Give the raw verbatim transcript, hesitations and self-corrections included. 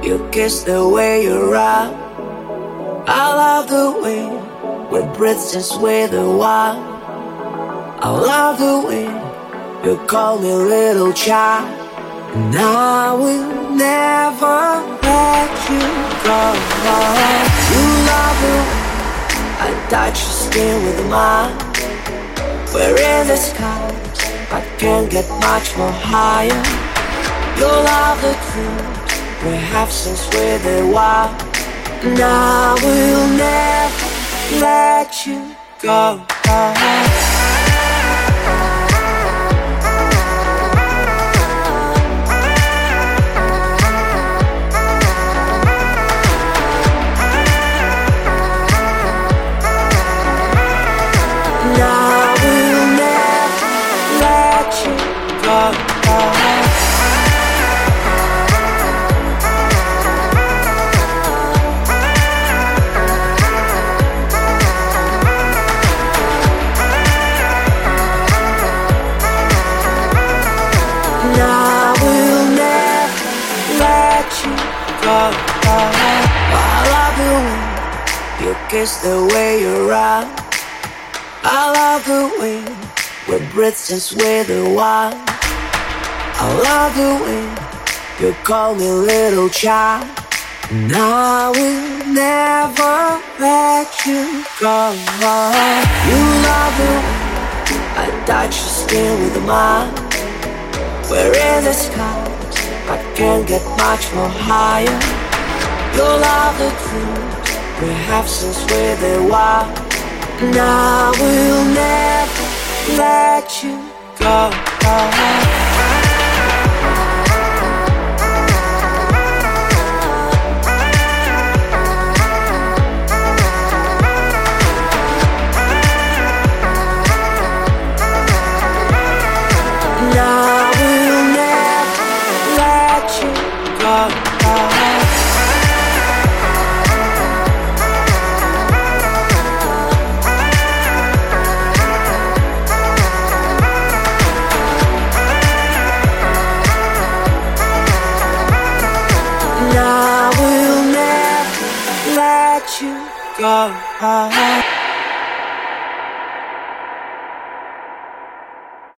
You kiss the way you rock. I love the way we breathe just with a while. I love the way you call me little child. And I will never let you go. You love the way I touch your skin with mine. We're in the sky, I can't get much more higher. You love the truth we have since we're the wild. And I will never let you go. And I will never let you go. And I will never let you go. I love the way you kiss the way you rock. I love the way we breathe since we're the wild. I love the way you call me little child. And I will never let you go. You love the way I touch your skin with mine. We're in the sky, I can't get much more higher. You love the truth we have since we're the wild. And I will never let you go. And I will never let you go. And I will never let you go.